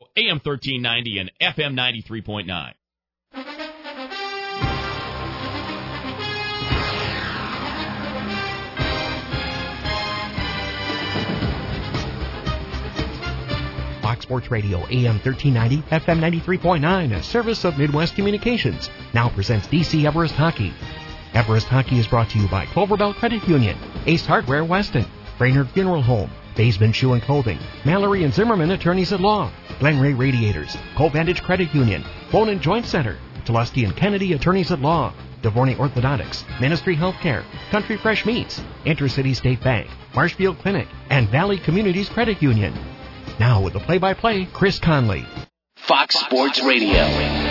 AM 1390 and FM 93.9. Fox Sports Radio, AM 1390, FM 93.9, a service of Midwest Communications, now presents DC Everest Hockey. Everest Hockey is brought to you by Cloverbell Credit Union, Ace Hardware Weston, Brainerd Funeral Home, Baseman Shoe and Clothing, Mallory and Zimmerman Attorneys at Law, Glen Ray Radiators, Vantage Credit Union, Bone and Joint Center, Tulesky and Kennedy Attorneys at Law, DeVorney Orthodontics, Ministry Healthcare, Country Fresh Meats, Intercity State Bank, Marshfield Clinic, and Valley Communities Credit Union. Now with the play-by-play, Chris Conley. Fox Sports Radio.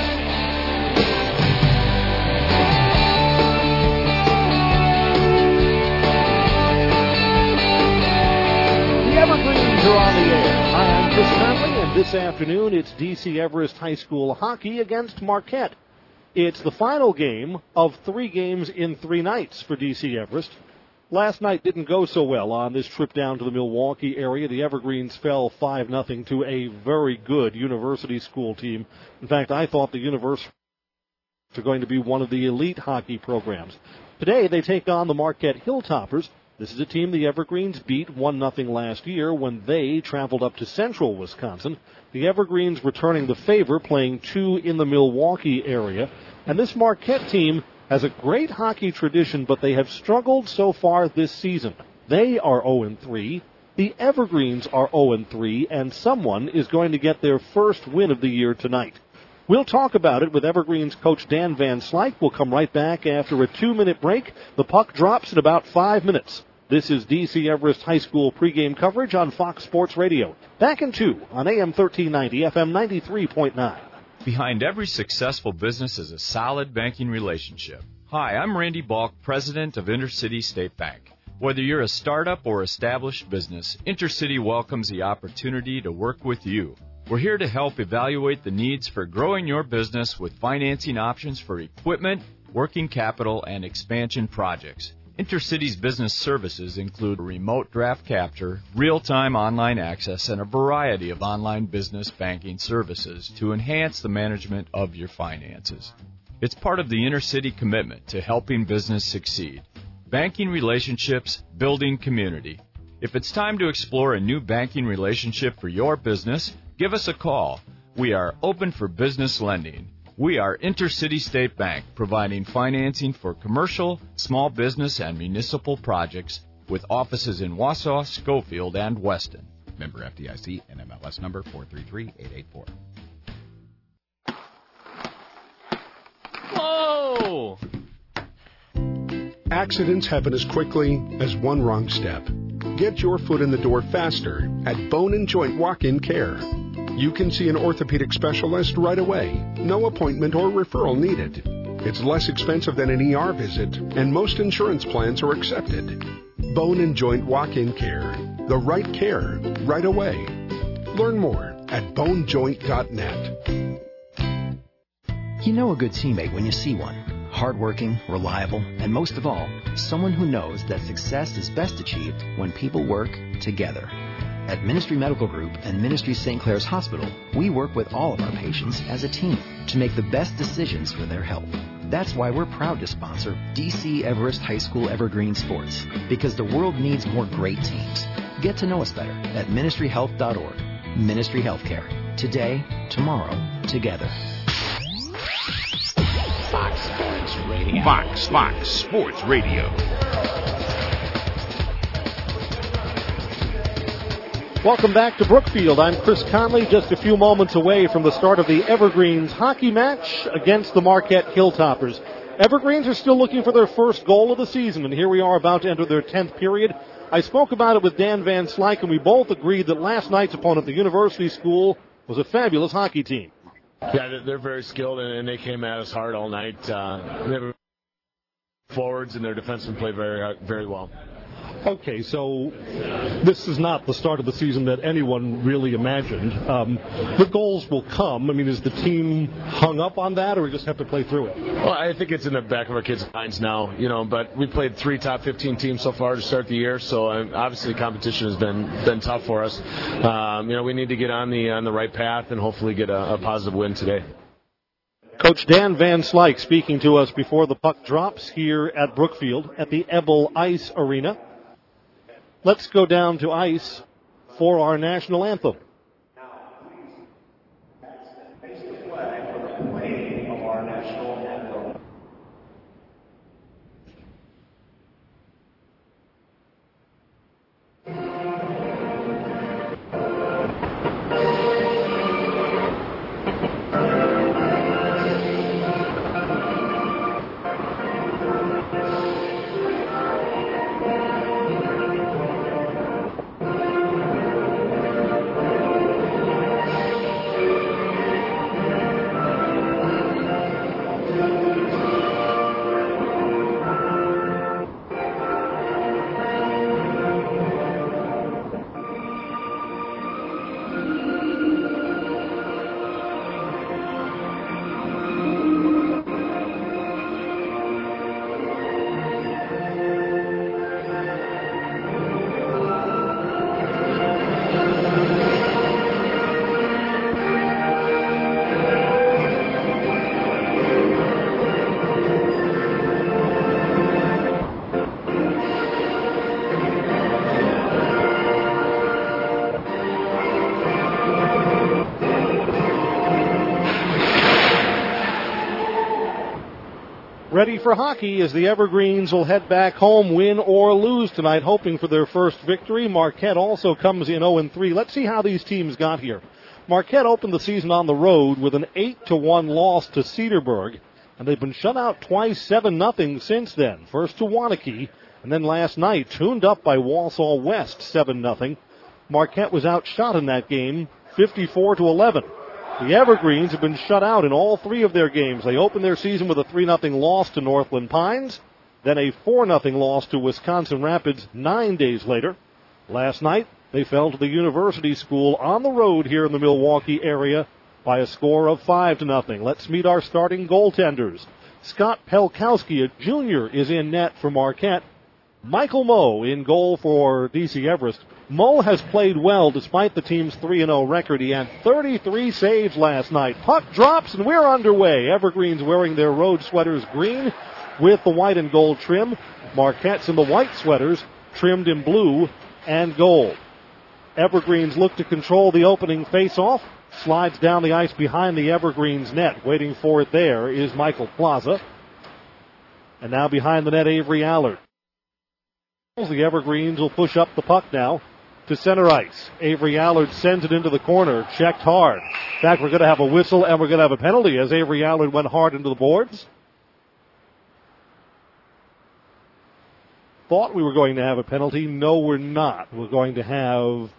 Evergreens are on the air. Hi, I'm Chris Conley, and this afternoon it's DC Everest High School hockey against Marquette. It's the final game of 3 games in 3 nights for DC Everest. Last night didn't go so well on this trip down to the Milwaukee area. The Evergreens fell 5-0 to a very good University School team. In fact, I thought the University were going to be one of the elite hockey programs. Today they take on the Marquette Hilltoppers. This is a team the Evergreens beat 1-0 last year when they traveled up to central Wisconsin. The Evergreens returning the favor, playing 2 in the Milwaukee area. And this Marquette team has a great hockey tradition, but they have struggled so far this season. They are 0-3. The Evergreens are 0-3, and someone is going to get their first win of the year tonight. We'll talk about it with Evergreens coach Dan Van Slyke. We'll come right back after a 2-minute break. The puck drops in about 5 minutes. This is DC Everest High School pregame coverage on Fox Sports Radio. Back in 2 on AM 1390, FM 93.9. Behind every successful business is a solid banking relationship. Hi, I'm Randy Balk, president of Intercity State Bank. Whether you're a startup or established business, Intercity welcomes the opportunity to work with you. We're here to help evaluate the needs for growing your business with financing options for equipment, working capital, and expansion projects. Intercity's business services include remote draft capture, real-time online access, and a variety of online business banking services to enhance the management of your finances. It's part of the Intercity commitment to helping business succeed. Banking relationships, building community. If it's time to explore a new banking relationship for your business, give us a call. We are open for business lending. We are Intercity State Bank, providing financing for commercial, small business, and municipal projects with offices in Wausau, Schofield, and Weston. Member FDIC, NMLS number 433884. Whoa! Accidents happen as quickly as one wrong step. Get your foot in the door faster at Bone and Joint Walk-In Care. You can see an orthopedic specialist right away. No appointment or referral needed. It's less expensive than an ER visit, and most insurance plans are accepted. Bone and Joint Walk-In Care. The right care, right away. Learn more at bonejoint.net. You know a good teammate when you see one. Hardworking, reliable, and most of all, someone who knows that success is best achieved when people work together. At Ministry Medical Group and Ministry St. Clair's Hospital, we work with all of our patients as a team to make the best decisions for their health. That's why we're proud to sponsor DC Everest High School Evergreen Sports, because the world needs more great teams. Get to know us better at ministryhealth.org. Ministry Healthcare. Today, tomorrow, together. Fox Sports Radio. Fox Sports Radio. Welcome back to Brookfield. I'm Chris Conley, just a few moments away from the start of the Evergreens hockey match against the Marquette Hilltoppers. Evergreens are still looking for their first goal of the season, and here we are about to enter their 10th period. I spoke about it with Dan Van Slyke, and we both agreed that last night's opponent, the University School, was a fabulous hockey team. Yeah, they're very skilled, and they came at us hard all night. They were forwards, and their defensemen played very well. Okay, so this is not the start of the season that anyone really imagined. The goals will come. I mean, is the team hung up on that, or we just have to play through it? Well, I think it's in the back of our kids' minds now, but we played 3 top 15 teams so far to start the year, so obviously competition has been tough for us. We need to get on the right path and hopefully get a positive win today. Coach Dan Van Slyke speaking to us before the puck drops here at Brookfield at the Ebel Ice Arena. Let's go down to ice for our national anthem. Ready for hockey as the Evergreens will head back home, win or lose tonight, hoping for their first victory. Marquette also comes in 0-3. Let's see how these teams got here. Marquette opened the season on the road with an 8-1 loss to Cedarburg, and they've been shut out twice, 7-0 since then. First to Waunakee, and then last night, tuned up by Walsall West, 7-0. Marquette was outshot in that game, 54-11. The Evergreens have been shut out in all 3 of their games. They opened their season with a 3-0 loss to Northland Pines, then a 4-0 loss to Wisconsin Rapids 9 days later. Last night, they fell to the University School on the road here in the Milwaukee area by a score of 5-0. Let's meet our starting goaltenders. Scott Pelkowski, a junior, is in net for Marquette. Michael Moe in goal for DC Everest. Moe has played well despite the team's 3-0 record. He had 33 saves last night. Puck drops and we're underway. Evergreens wearing their road sweaters green with the white and gold trim. Marquette's in the white sweaters trimmed in blue and gold. Evergreens look to control the opening face-off. Slides down the ice behind the Evergreens net. Waiting for it there is Michael Plaza. And now behind the net, Avery Allard. The Evergreens will push up the puck now to center ice. Avery Allard sends it into the corner, checked hard. In fact, we're going to have a whistle and we're going to have a penalty as Avery Allard went hard into the boards. Thought we were going to have a penalty. No, we're not. We're going to have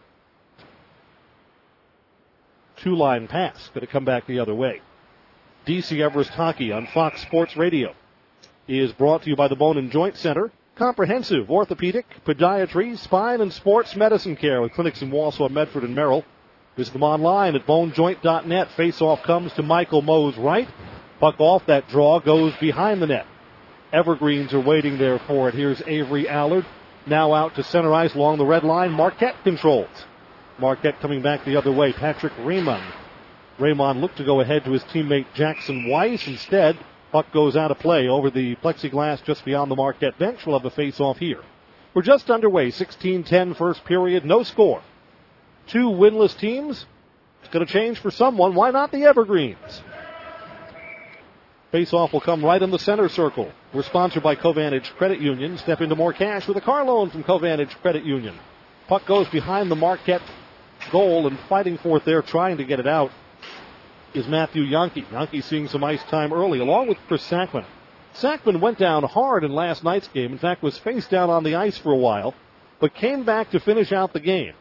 2-line pass. Going to come back the other way. DC Everest Hockey on Fox Sports Radio is brought to you by the Bone and Joint Center. Comprehensive orthopedic, podiatry, spine, and sports medicine care with clinics in Walsall, Medford, and Merrill. Visit them online at bonejoint.net. Face-off comes to Michael Moe's right. Puck off that draw goes behind the net. Evergreens are waiting there for it. Here's Avery Allard. Now out to center ice along the red line. Marquette controls. Marquette coming back the other way. Patrick Raymond. Raymond looked to go ahead to his teammate Jackson Weiss. Instead, puck goes out of play over the plexiglass just beyond the Marquette bench. We'll have a face-off here. We're just underway. 16-10 first period. No score. 2 winless teams. It's going to change for someone. Why not the Evergreens? Face-off will come right in the center circle. We're sponsored by Covantage Credit Union. Step into more cash with a car loan from Covantage Credit Union. Puck goes behind the Marquette goal, and fighting for it there, trying to get it out, is Matthew Yonke. Yonke seeing some ice time early, along with Chris Sackman. Sackman went down hard in last night's game. In fact, was face down on the ice for a while, but came back to finish out the game.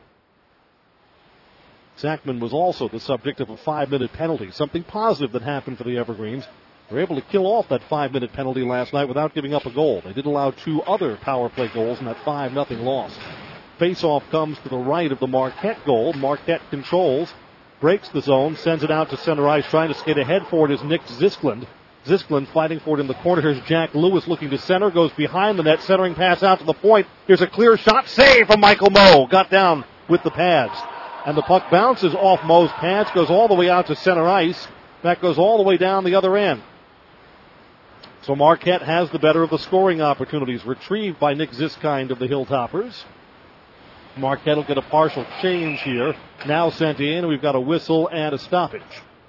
Sackman was also the subject of a 5-minute penalty, something positive that happened for the Evergreens. They were able to kill off that 5-minute penalty last night without giving up a goal. They did allow 2 other power play goals in that 5-0 loss. Face-off comes to the right of the Marquette goal. Marquette controls, breaks the zone, sends it out to center ice. Trying to skate ahead for it is Nick Ziskland. Ziskland fighting for it in the corner. Here's Jack Lewis looking to center. Goes behind the net. Centering pass out to the point. Here's a clear shot. Save from Michael Moe. Got down with the pads. And the puck bounces off Moe's pads. Goes all the way out to center ice. That goes all the way down the other end. So Marquette has the better of the scoring opportunities. Retrieved by Nick Ziskind of the Hilltoppers. Marquette will get a partial change here. Now sent in. We've got a whistle and a stoppage.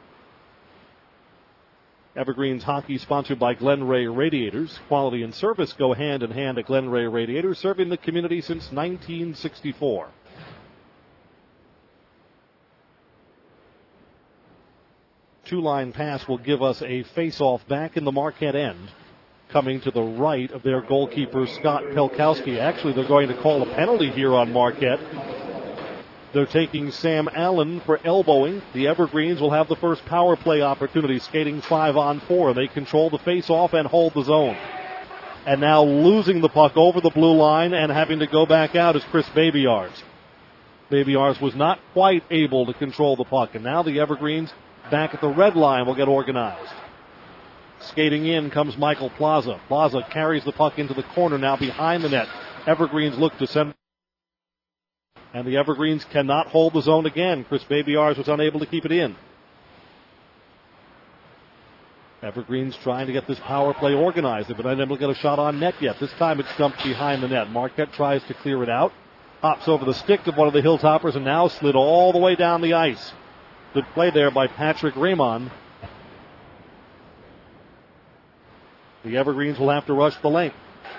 Evergreens hockey sponsored by Glen Ray Radiators. Quality and service go hand in hand at Glen Ray Radiators, serving the community since 1964. Two-line pass will give us a face-off back in the Marquette end. Coming to the right of their goalkeeper, Scott Pelkowski. Actually, they're going to call a penalty here on Marquette. They're taking Sam Allen for elbowing. The Evergreens will have the first power play opportunity, skating 5-on-4. They control the face-off and hold the zone. And now losing the puck over the blue line and having to go back out is Chris Babyars. Babyars was not quite able to control the puck. And now the Evergreens back at the red line will get organized. Skating in comes Michael Plaza. Plaza carries the puck into the corner now behind the net. Evergreens look to send. And the Evergreens cannot hold the zone again. Chris Babyars was unable to keep it in. Evergreens trying to get this power play organized. They've been unable to get a shot on net yet. This time it's dumped behind the net. Marquette tries to clear it out. Hops over the stick of one of the Hilltoppers and now slid all the way down the ice. Good play there by Patrick Raymond. The Evergreens will have to rush the length.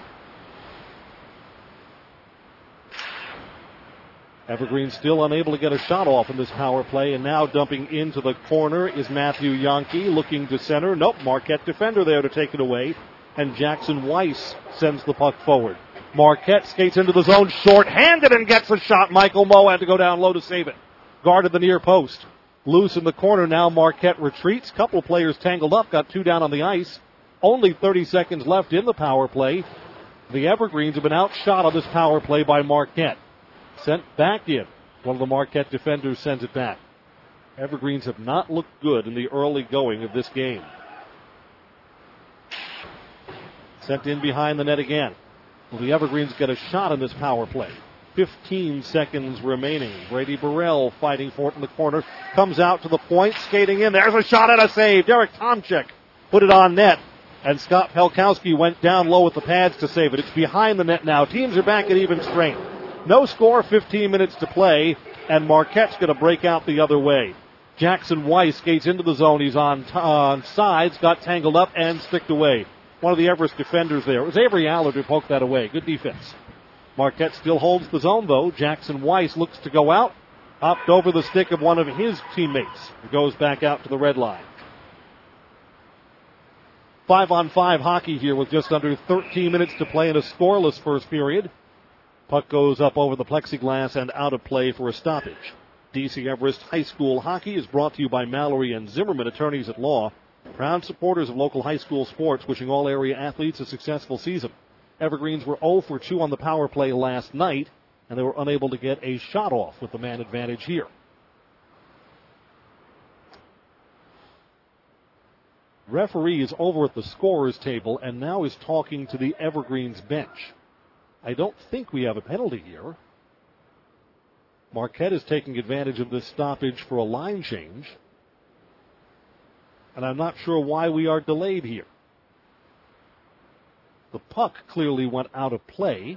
Evergreen still unable to get a shot off in this power play, and now dumping into the corner is Matthew Yonke looking to center. Nope, Marquette defender there to take it away, and Jackson Weiss sends the puck forward. Marquette skates into the zone short-handed and gets a shot. Michael Moe had to go down low to save it. Guarded the near post. Loose in the corner now. Marquette retreats. Couple players tangled up, got 2 down on the ice. Only 30 seconds left in the power play. The Evergreens have been outshot on this power play by Marquette. Sent back in. One of the Marquette defenders sends it back. Evergreens have not looked good in the early going of this game. Sent in behind the net again. Will the Evergreens get a shot in this power play? 15 seconds remaining. Brady Burrell fighting for it in the corner. Comes out to the point, skating in. There's a shot and a save. Derek Tomczyk put it on net. And Scott Pelkowski went down low with the pads to save it. It's behind the net now. Teams are back at even strength. No score, 15 minutes to play, and Marquette's going to break out the other way. Jackson Weiss skates into the zone. He's on sides, got tangled up and sticked away. One of the Everest defenders there. It was Avery Allard who poked that away. Good defense. Marquette still holds the zone, though. Jackson Weiss looks to go out. Hopped over the stick of one of his teammates. He goes back out to the red line. 5-on-5 hockey here with just under 13 minutes to play in a scoreless first period. Puck goes up over the plexiglass and out of play for a stoppage. DC Everest High School hockey is brought to you by Mallory and Zimmerman, attorneys at law. Proud supporters of local high school sports, wishing all area athletes a successful season. Evergreens were 0 for 2 on the power play last night, and they were unable to get a shot off with the man advantage here. Referee is over at the scorer's table and now is talking to the Evergreens bench. I don't think we have a penalty here. Marquette is taking advantage of this stoppage for a line change. And I'm not sure why we are delayed here. The puck clearly went out of play.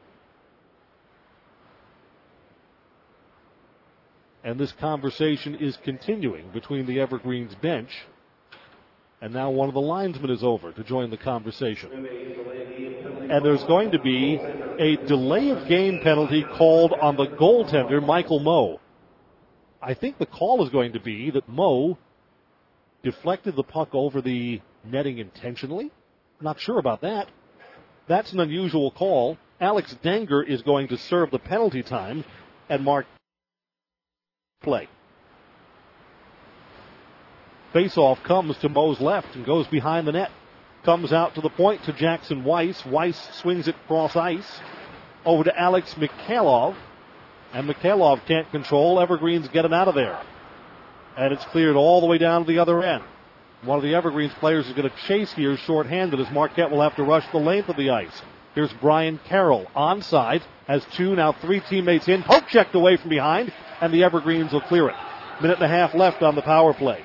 And this conversation is continuing between the Evergreens bench. And now one of the linesmen is over to join the conversation. And there's going to be a delay of game penalty called on the goaltender, Michael Moe. I think the call is going to be that Moe deflected the puck over the netting intentionally. I'm not sure about that. That's an unusual call. Alex Denger is going to serve the penalty time and mark play. Face-off comes to Moe's left and goes behind the net. Comes out to the point to Jackson Weiss. Weiss swings it cross ice over to Alex Mikhailov. And Mikhailov can't control. Evergreens get him out of there. And it's cleared all the way down to the other end. One of the Evergreens players is going to chase here shorthanded as Marquette will have to rush the length of the ice. Here's Brian Carroll onside. Has 2, now 3 teammates in. Poke checked away from behind. And the Evergreens will clear it. Minute and a half left on the power play.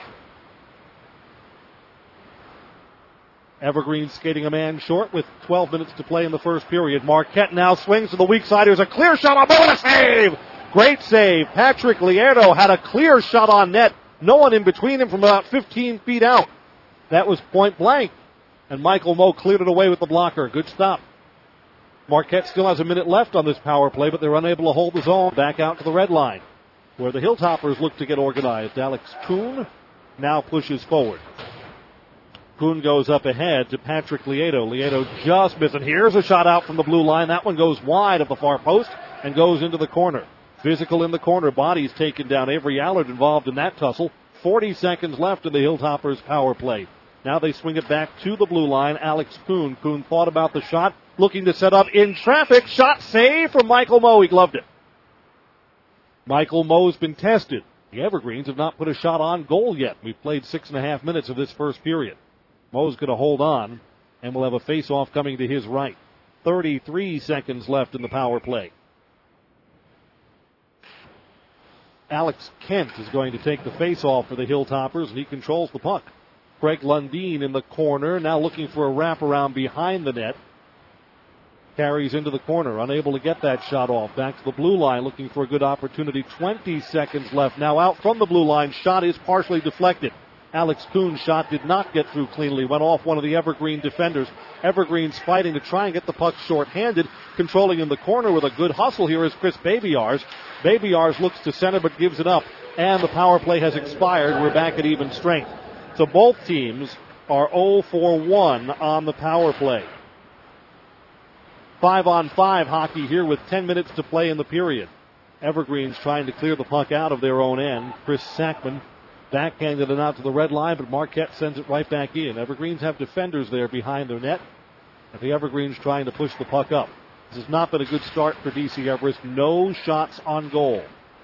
Evergreen skating a man short with 12 minutes to play in the first period. Marquette now swings to the weak side. There's a clear shot on Moe and a save! Great save. Patrick Lieto had a clear shot on net. No one in between him from about 15 feet out. That was point blank. And Michael Moe cleared it away with the blocker. Good stop. Marquette still has a minute left on this power play, but they're unable to hold the zone. Back out to the red line, where the Hilltoppers look to get organized. Alex Kuhn now pushes forward. Kuhn goes up ahead to Patrick Lieto. Lieto just missing. Here's a shot out from the blue line. That one goes wide of the far post and goes into the corner. Physical in the corner. Bodies taken down. Avery Allard involved in that tussle. 40 seconds left in the Hilltoppers power play. Now they swing it back to the blue line. Alex Kuhn. Kuhn thought about the shot. Looking to set up in traffic. Shot save from Michael Moe. He gloved it. Michael Moe's been tested. The Evergreens have not put a shot on goal yet. We've played 6.5 minutes of this first period. Moe's going to hold on, and we'll have a face-off coming to his right. 33 seconds left in the power play. Alex Kent is going to take the face-off for the Hilltoppers, and he controls the puck. Craig Lundeen in the corner, now looking for a wraparound behind the net. Carries into the corner, unable to get that shot off. Back to the blue line, looking for a good opportunity. 20 seconds left. Now out from the blue line, shot is partially deflected. Alex Kuhn's shot did not get through cleanly, went off one of the Evergreen defenders. Evergreen's fighting to try and get the puck short-handed. Controlling in the corner with a good hustle here is Chris Babyars. Babyars looks to center but gives it up, and the power play has expired. We're back at even strength. So both teams are 0 for 1 on the power play. 5-on-5 hockey here with 10 minutes to play in the period. Evergreen's trying to clear the puck out of their own end. Chris Sackman backhanded it out to the red line, but Marquette sends it right back in. Evergreens have defenders there behind their net, and the Evergreens trying to push the puck up. This has not been a good start for DC Everest. No shots on goal.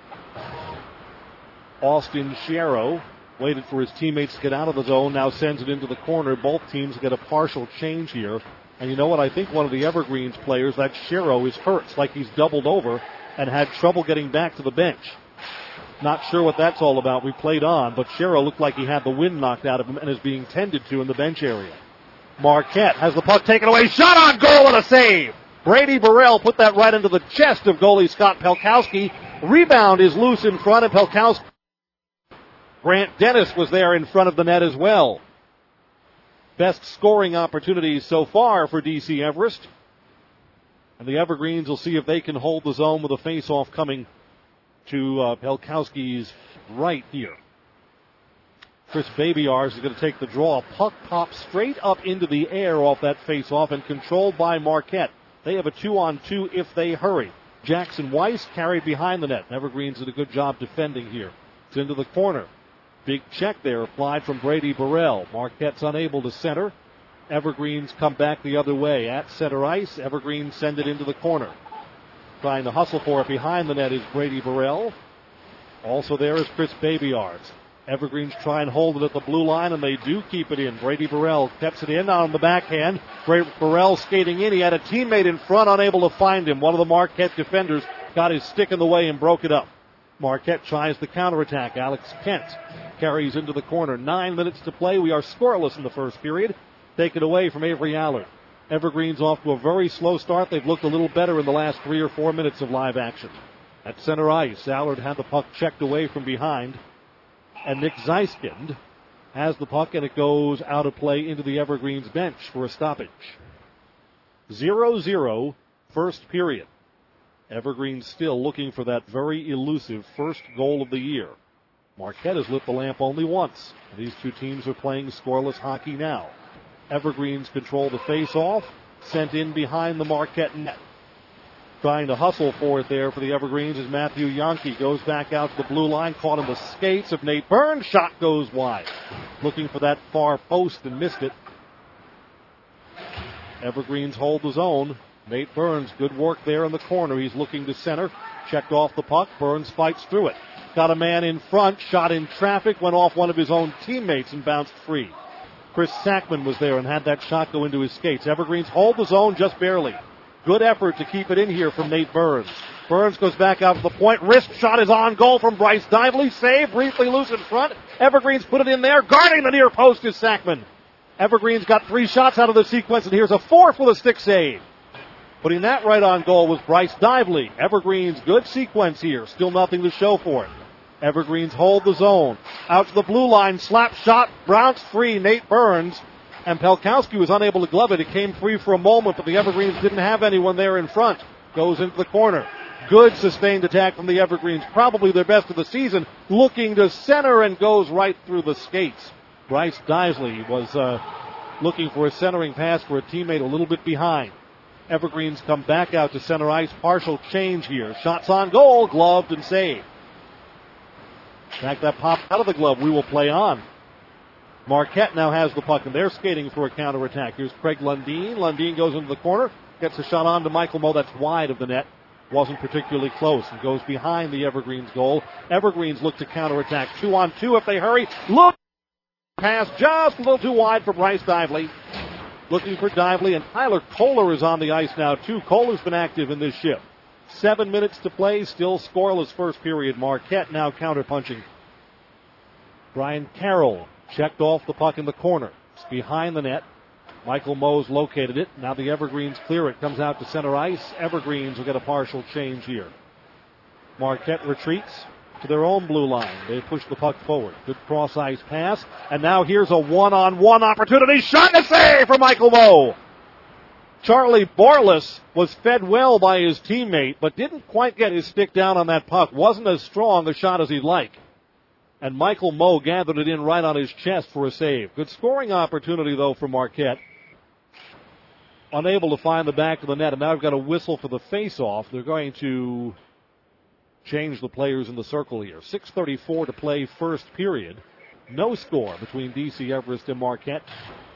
Austin Sherrow waited for his teammates to get out of the zone, now sends it into the corner. Both teams get a partial change here. And you know what? I think one of the Evergreens players, that Sherrow, is hurt. It's like he's doubled over and had trouble getting back to the bench. Not sure what that's all about. We played on, but Sherrow looked like he had the wind knocked out of him and is being tended to in the bench area. Marquette has the puck taken away. Shot on goal and a save. Brady Burrell put that right into the chest of goalie Scott Pelkowski. Rebound is loose in front of Pelkowski. Grant Dennis was there in front of the net as well. Best scoring opportunities so far for DC Everest. And the Evergreens will see if they can hold the zone with a face-off coming to Pelkowski's right here. Chris Babyars is going to take the draw. Puck pops straight up into the air off that face-off and controlled by Marquette. They have a 2-on-2 if they hurry. Jackson Weiss carried behind the net. Evergreens did a good job defending here. It's into the corner. Big check there applied from Brady Burrell. Marquette's unable to center. Evergreens come back the other way. At center ice, Evergreens send it into the corner. Trying to hustle for it behind the net is Brady Burrell. Also there is Chris Babyars. Evergreens try and hold it at the blue line, and they do keep it in. Brady Burrell steps it in on the backhand. Burrell skating in. He had a teammate in front, unable to find him. One of the Marquette defenders got his stick in the way and broke it up. Marquette tries the counterattack. Alex Kent carries into the corner. 9 minutes to play. We are scoreless in the first period. Taken away from Avery Allard. Evergreens off to a very slow start. They've looked a little better in the last 3 or 4 minutes of live action. At center ice, Allard had the puck checked away from behind. And Nick Zeiskind has the puck, and it goes out of play into the Evergreens bench for a stoppage. 0-0 first period. Evergreens still looking for that very elusive first goal of the year. Marquette has lit the lamp only once. These two teams are playing scoreless hockey now. Evergreens control the face-off, sent in behind the Marquette net. Trying to hustle for it there for the Evergreens as Matthew Yonke goes back out to the blue line, caught in the skates of Nate Burns. Shot goes wide. Looking for that far post and missed it. Evergreens hold the zone. Nate Burns, good work there in the corner. He's looking to center. Checked off the puck. Burns fights through it. Got a man in front. Shot in traffic. Went off one of his own teammates and bounced free. Chris Sackman was there and had that shot go into his skates. Evergreens hold the zone just barely. Good effort to keep it in here from Nate Burns. Burns goes back out to the point. Wrist shot is on goal from Bryce Dively. Save, briefly loose in front. Evergreens put it in there. Guarding the near post is Sackman. Evergreens got 3 shots out of the sequence, and here's a 4th with a stick save. Putting that right on goal was Bryce Dively. Evergreens, good sequence here. Still nothing to show for it. Evergreens hold the zone. Out to the blue line. Slap shot. Bounced free. Nate Burns. And Pelkowski was unable to glove it. It came free for a moment, but the Evergreens didn't have anyone there in front. Goes into the corner. Good sustained attack from the Evergreens. Probably their best of the season. Looking to center and goes right through the skates. Bryce Dively was looking for a centering pass for a teammate a little bit behind. Evergreens come back out to center ice. Partial change here. Shots on goal. Gloved and saved. In fact, that popped out of the glove. We will play on. Marquette now has the puck, and they're skating for a counterattack. Here's Craig Lundeen. Lundeen goes into the corner, gets a shot on to Michael Moe. That's wide of the net. Wasn't particularly close, and goes behind the Evergreens goal. Evergreens look to counterattack. 2-on-2 if they hurry. Look! Pass just a little too wide for Bryce Dively. Looking for Dively, and Tyler Kohler is on the ice now, too. Kohler's been active in this shift. 7 minutes to play, still scoreless first period. Marquette now counterpunching. Brian Carroll checked off the puck in the corner. It's behind the net. Michael Moe's located it. Now the Evergreens clear it. Comes out to center ice. Evergreens will get a partial change here. Marquette retreats to their own blue line. They push the puck forward. Good cross-ice pass. And now here's a one-on-one opportunity. Shot and save for Michael Moe. Charlie Borlas was fed well by his teammate, but didn't quite get his stick down on that puck. Wasn't as strong a shot as he'd like. And Michael Moe gathered it in right on his chest for a save. Good scoring opportunity, though, for Marquette. Unable to find the back of the net, and now we've got a whistle for the face-off. They're going to change the players in the circle here. 6:34 to play first period. No score between D.C. Everest and Marquette.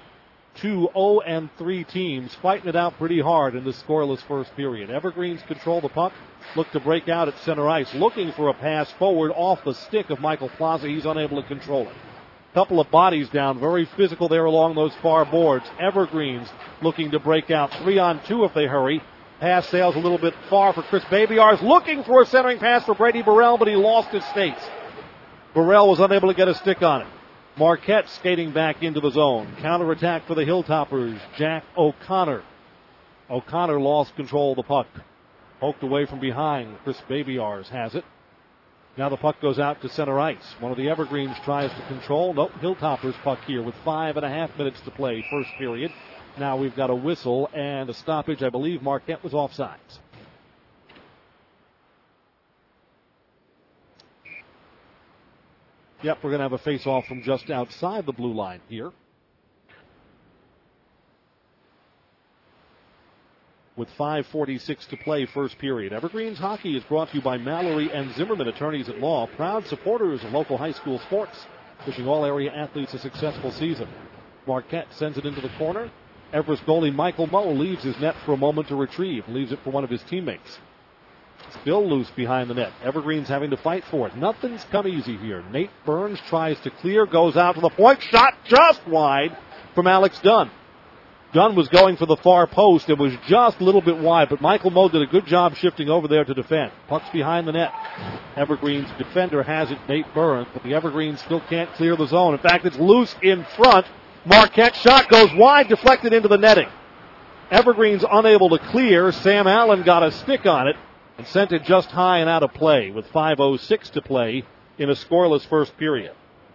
2 0-3 teams fighting it out pretty hard in this scoreless first period. Evergreens control the puck, look to break out at center ice, looking for a pass forward off the stick of Michael Plaza. He's unable to control it. Couple of bodies down, very physical there along those far boards. Evergreens looking to break out. 3-on-2 if they hurry. Pass sails a little bit far for Chris Babiars, looking for a centering pass for Brady Burrell, but he lost his skates. Burrell was unable to get a stick on it. Marquette skating back into the zone. Counterattack for the Hilltoppers. Jack O'Connor. O'Connor lost control of the puck. Poked away from behind. Chris Babiars has it. Now the puck goes out to center ice. One of the Evergreens tries to control. Nope, Hilltoppers puck here with 5.5 minutes to play first period. Now we've got a whistle and a stoppage. I believe Marquette was offsides. Yep, we're going to have a face-off from just outside the blue line here. With 5:46 to play first period. Evergreens hockey is brought to you by Mallory and Zimmerman, attorneys at law, proud supporters of local high school sports, wishing all area athletes a successful season. Marquette sends it into the corner. Everest goalie Michael Moe leaves his net for a moment to retrieve, leaves it for one of his teammates. Still loose behind the net. Evergreens having to fight for it. Nothing's come easy here. Nate Burns tries to clear, goes out to the point. Shot just wide from Alex Dunn. Dunn was going for the far post. It was just a little bit wide, but Michael Moe did a good job shifting over there to defend. Puck's behind the net. Evergreens defender has it, Nate Burns, but the Evergreens still can't clear the zone. In fact, it's loose in front. Marquette shot goes wide, deflected into the netting. Evergreens unable to clear. Sam Allen got a stick on it and sent it just high and out of play with 5:06 to play in a scoreless first period.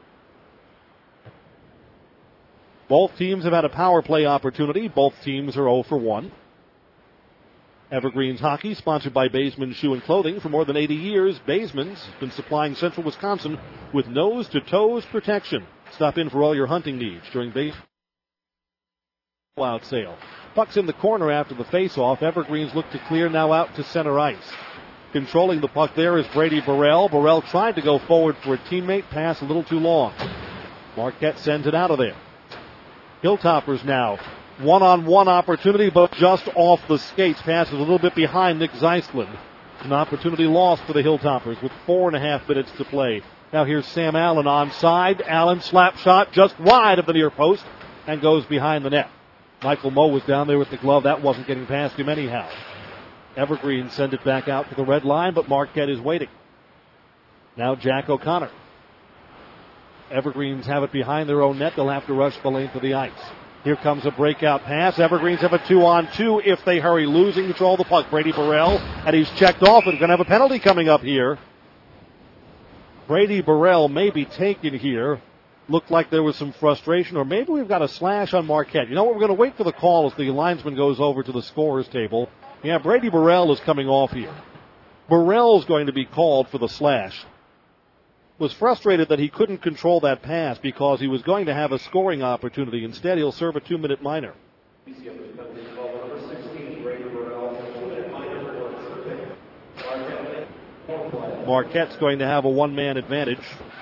Both teams have had a power play opportunity. Both teams are 0 for 1. Evergreens hockey, sponsored by Baseman Shoe and Clothing. For more than 80 years, Baseman's been supplying Central Wisconsin with nose-to-toes protection. Stop in for all your hunting needs during Baseman out sale. Puck's in the corner after the faceoff. Evergreens look to clear now out to center ice. Controlling the puck there is Brady Burrell. Burrell tried to go forward for a teammate. Pass a little too long. Marquette sends it out of there. Hilltoppers now. One-on-one opportunity, but just off the skates. Passes a little bit behind Nick Zeisland. An opportunity lost for the Hilltoppers with 4.5 minutes to play. Now here's Sam Allen onside. Allen slap shot just wide of the near post and goes behind the net. Michael Moe was down there with the glove. That wasn't getting past him anyhow. Evergreen send it back out to the red line, but Marquette is waiting. Now Jack O'Connor. Evergreens have it behind their own net. They'll have to rush the length of the ice. Here comes a breakout pass. Evergreens have a 2-on-2 if they hurry. Losing control of the puck. Brady Burrell, and he's checked off and going to have a penalty coming up here. Brady Burrell may be taken here. Looked like there was some frustration, or maybe we've got a slash on Marquette. You know what? We're going to wait for the call as the linesman goes over to the scorer's table. Yeah, Brady Burrell is coming off here. Burrell's going to be called for the slash. Was frustrated that he couldn't control that pass because he was going to have a scoring opportunity. Instead, he'll serve a 2-minute minor. Marquette's going to have a one-man advantage.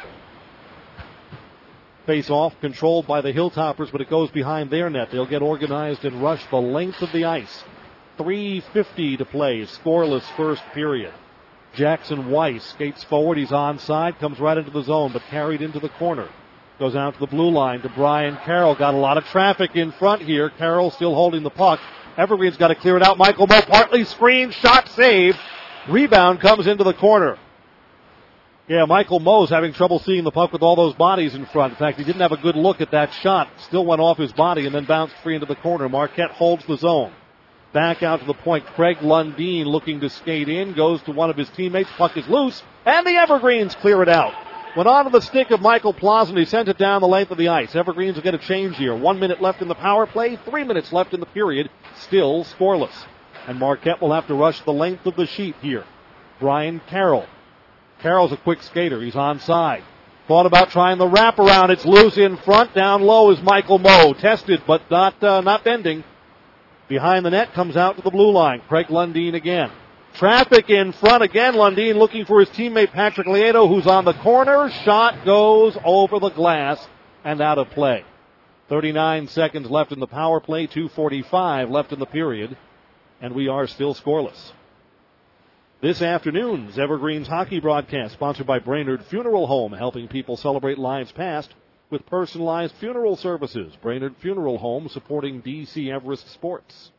Face-off controlled by the Hilltoppers, but it goes behind their net. They'll get organized and rush the length of the ice. 3:50 to play. Scoreless first period. Jackson Weiss skates forward. He's onside. Comes right into the zone, but carried into the corner. Goes out to the blue line to Brian Carroll. Got a lot of traffic in front here. Carroll still holding the puck. Evergreen's got to clear it out. Michael Moe partly screened. Shot saved. Rebound comes into the corner. Yeah, Michael Moe's having trouble seeing the puck with all those bodies in front. In fact, he didn't have a good look at that shot. Still went off his body and then bounced free into the corner. Marquette holds the zone. Back out to the point. Craig Lundeen looking to skate in. Goes to one of his teammates. Puck is loose. And the Evergreens clear it out. Went onto the stick of Michael Plaza and he sent it down the length of the ice. Evergreens will get a change here. 1 minute left in the power play. 3 minutes left in the period. Still scoreless. And Marquette will have to rush the length of the sheet here. Brian Carroll. Carroll's a quick skater. He's onside. Thought about trying the wraparound. It's loose in front. Down low is Michael Moe. Tested, but not bending. Behind the net comes out to the blue line. Craig Lundeen again. Traffic in front again. Lundeen looking for his teammate Patrick Lieto, who's on the corner. Shot goes over the glass and out of play. 39 seconds left in the power play. 2:45 left in the period. And we are still scoreless. This afternoon's Evergreens hockey broadcast sponsored by Brainerd Funeral Home, helping people celebrate lives past with personalized funeral services. Brainerd Funeral Home supporting DC Everest sports.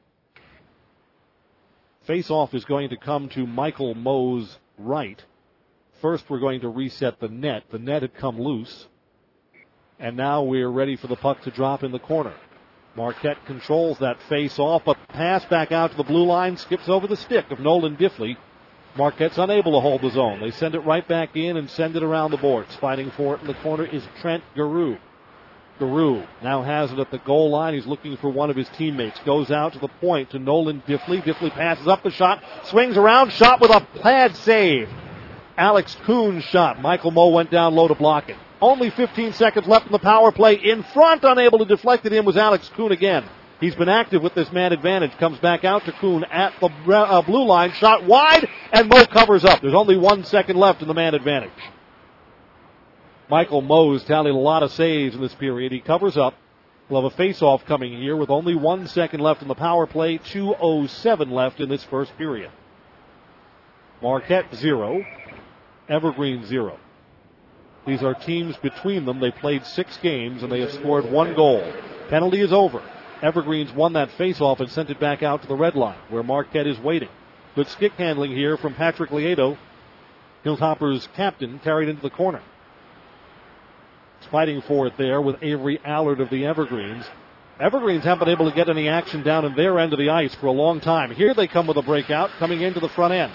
Face-off is going to come to Michael Moe's right. First, we're going to reset the net. The net had come loose. And now we're ready for the puck to drop in the corner. Marquette controls that face-off, but pass back out to the blue line, skips over the stick of Nolan Diffley. Marquette's unable to hold the zone. They send it right back in and send it around the boards. Fighting for it in the corner is Trent Giroux. Giroux now has it at the goal line. He's looking for one of his teammates. Goes out to the point to Nolan Diffley. Diffley passes up the shot, swings around, shot with a pad save. Alex Kuhn's shot. Michael Moe went down low to block it. Only 15 seconds left in the power play. In front, unable to deflect it in was Alex Kuhn again. He's been active with this man advantage. Comes back out to Kuhn at the blue line. Shot wide, and Moe covers up. There's only 1 second left in the man advantage. Michael Moe's tallied a lot of saves in this period. He covers up. We'll have a face-off coming here with only 1 second left in the power play. 2:07 left in this first period. Marquette 0. Evergreen 0. These are teams between them. They played 6 games, and they have scored 1 goal. Penalty is over. Evergreens won that face-off and sent it back out to the red line, where Marquette is waiting. Good stick handling here from Patrick Lieto. Hilltoppers' captain carried into the corner. He's fighting for it there with Avery Allard of the Evergreens. Evergreens haven't been able to get any action down in their end of the ice for a long time. Here they come with a breakout, coming into the front end.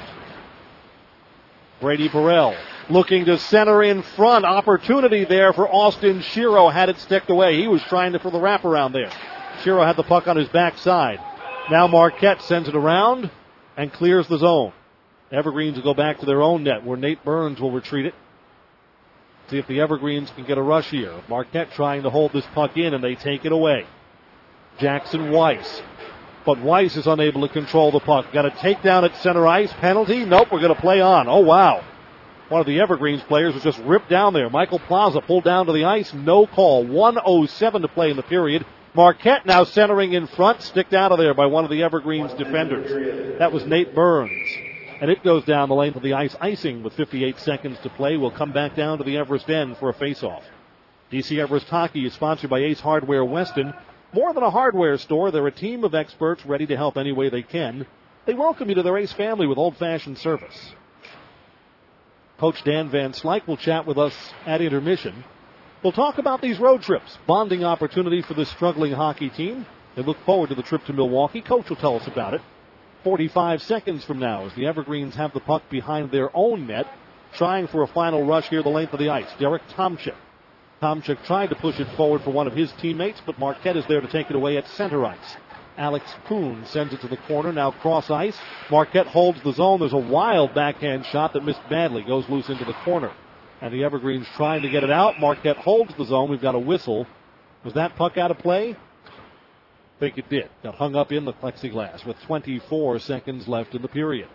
Brady Burrell looking to center in front. Opportunity there for Austin Shiro. Had it sticked away. He was trying for the wraparound there. Shiro had the puck on his backside. Now Marquette sends it around and clears the zone. Evergreens will go back to their own net where Nate Burns will retreat it. See if the Evergreens can get a rush here. Marquette trying to hold this puck in and they take it away. Jackson Weiss but Weiss is unable to control the puck. Got a takedown at center ice. Penalty? Nope, we're going to play on. Oh, wow. One of the Evergreens players was just ripped down there. Michael Plaza pulled down to the ice. No call. 1:07 to play in the period. Marquette now centering in front. Sticked out of there by one of the Evergreens defenders. That was Nate Burns. And it goes down the length of the ice. Icing with 58 seconds to play. We'll come back down to the Everest end for a face-off. DC Everest Hockey is sponsored by Ace Hardware Weston. More than a hardware store, they're a team of experts ready to help any way they can. They welcome you to their Ace family with old-fashioned service. Coach Dan Van Slyke will chat with us at intermission. We'll talk about these road trips, bonding opportunity for this struggling hockey team. They look forward to the trip to Milwaukee. Coach will tell us about it. 45 seconds from now as the Evergreens have the puck behind their own net, trying for a final rush here the length of the ice. Derek Tomczyk. Tomczyk tried to push it forward for one of his teammates, but Marquette is there to take it away at center ice. Alex Kuhn sends it to the corner, now cross ice. Marquette holds the zone. There's a wild backhand shot that missed badly, goes loose into the corner. And the Evergreens trying to get it out. Marquette holds the zone. We've got a whistle. Was that puck out of play? I think it did. Got hung up in the plexiglass with 24 seconds left in the period.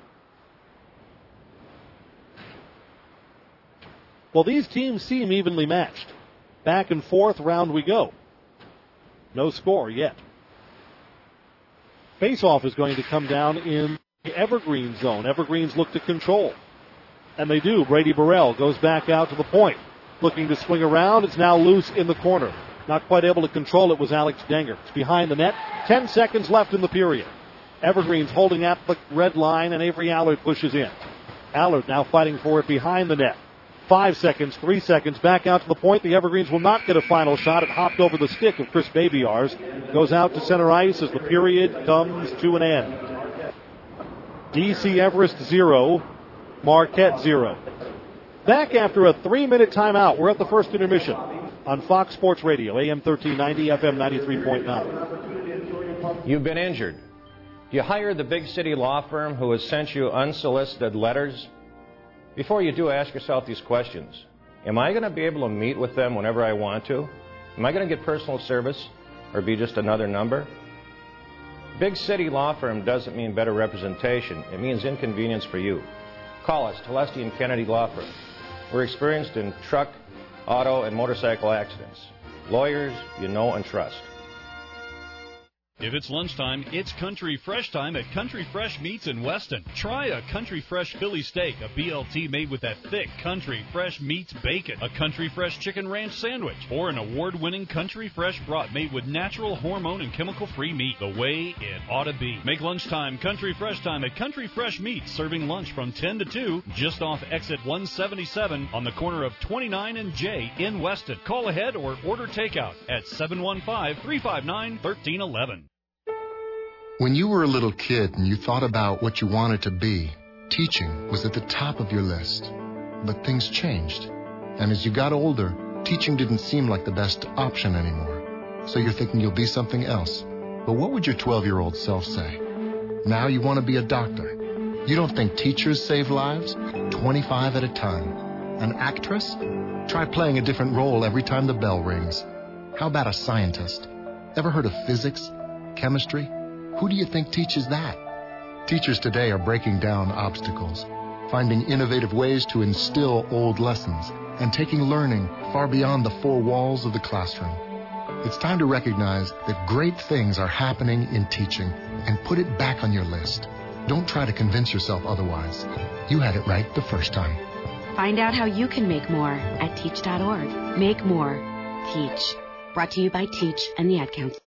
Well, these teams seem evenly matched. Back and forth, round we go. No score yet. Faceoff is going to come down in the Evergreen zone. Evergreens look to control. And they do. Brady Burrell goes back out to the point. Looking to swing around. It's now loose in the corner. Not quite able to control it was Alex Denger. It's behind the net. 10 seconds left in the period. Evergreens holding at the red line, and Avery Allard pushes in. Allard now fighting for it behind the net. 5 seconds, 3 seconds, back out to the point. The Evergreens will not get a final shot. It hopped over the stick of Chris Babiars. Goes out to center ice as the period comes to an end. DC Everest 0, Marquette 0. Back after a 3-minute timeout. We're at the first intermission on Fox Sports Radio, AM 1390, FM 93.9. You've been injured. You hired the big city law firm who has sent you unsolicited letters. Before you do, ask yourself these questions. Am I going to be able to meet with them whenever I want to? Am I going to get personal service or be just another number? Big city law firm doesn't mean better representation. It means inconvenience for you. Call us, Telesti and Kennedy Law Firm. We're experienced in truck, auto, and motorcycle accidents. Lawyers you know and trust. If it's lunchtime, it's Country Fresh time at Country Fresh Meats in Weston. Try a Country Fresh Philly steak, a BLT made with that thick Country Fresh Meats bacon, a Country Fresh Chicken Ranch sandwich, or an award-winning Country Fresh brat made with natural, hormone, and chemical-free meat, the way it ought to be. Make lunchtime Country Fresh time at Country Fresh Meats, serving lunch from 10 to 2, just off exit 177 on the corner of 29 and J in Weston. Call ahead or order takeout at 715-359-1311. When you were a little kid and you thought about what you wanted to be, teaching was at the top of your list. But things changed. And as you got older, teaching didn't seem like the best option anymore. So you're thinking you'll be something else. But what would your 12-year-old self say? Now you want to be a doctor. You don't think teachers save lives? 25 at a time. An actress? Try playing a different role every time the bell rings. How about a scientist? Ever heard of physics? Chemistry? Who do you think teaches that? Teachers today are breaking down obstacles, finding innovative ways to instill old lessons, and taking learning far beyond the four walls of the classroom. It's time to recognize that great things are happening in teaching and put it back on your list. Don't try to convince yourself otherwise. You had it right the first time. Find out how you can make more at teach.org. Make more. Teach. Brought to you by Teach and the Ad Council.